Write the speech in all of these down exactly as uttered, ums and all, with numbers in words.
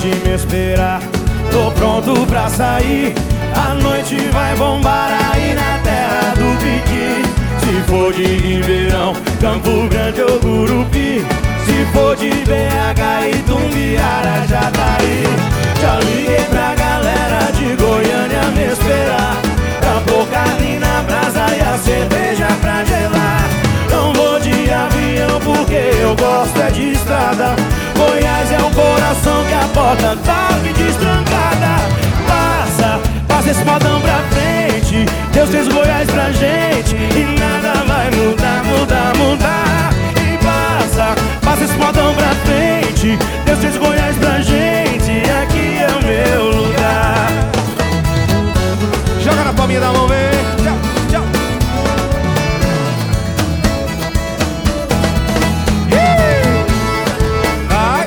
pode me esperar, tô pronto pra sair. A noite vai bombar aí na terra do Piqui. Se for de Ribeirão, Campo Grande ou Gurupi, se for de B H e Tumbiara, Jataí. Já liguei pra galera de Goiânia me esperar, pra pôr carne na brasa e a cerveja pra gelar. Não vou de avião porque eu gosto é de estrada. Goiás é o coração que a porta tá me destrancada. Passa, passa esse modão pra frente, Deus fez Goiás pra gente e nada vai mudar, mudar, mudar. E passa, passa esse modão pra frente, Deus fez Goiás pra gente e aqui é o meu lugar. Joga na palminha da mão, vem. Tchau, tchau. Vai.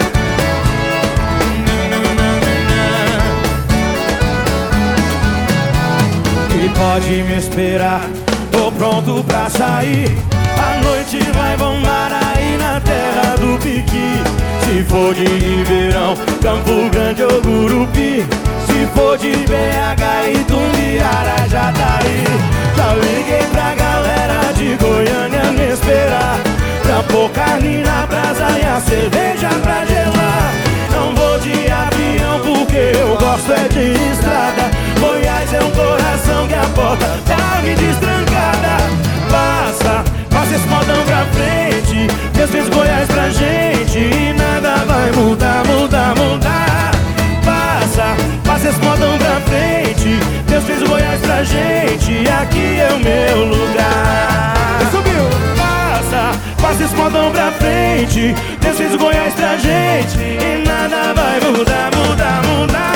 E pode me esperar, tô pronto pra sair. A noite vai bombar aí na terra do Piqui. Se for de Ribeirão, Campo Grande ou Gurupi, se for de B H e Tumbiara, Jataí. Já liguei pra galera de Goiânia me esperar, pra pôr carne na brasa e a cerveja pra gelar. Não vou de avião porque eu gosto é de estrada. Goiás é um coração que a porta tá me destrancada. Passa, passa esse modão pra frente, Deus fez Goiás pra gente e nada vai mudar, mudar, mudar. Passa, passa esse modão pra frente, Deus fez Goiás pra gente e aqui é o meu lugar. Subiu. Passa, passa esse modão pra frente, Deus fez Goiás pra gente e nada vai mudar, mudar, mudar.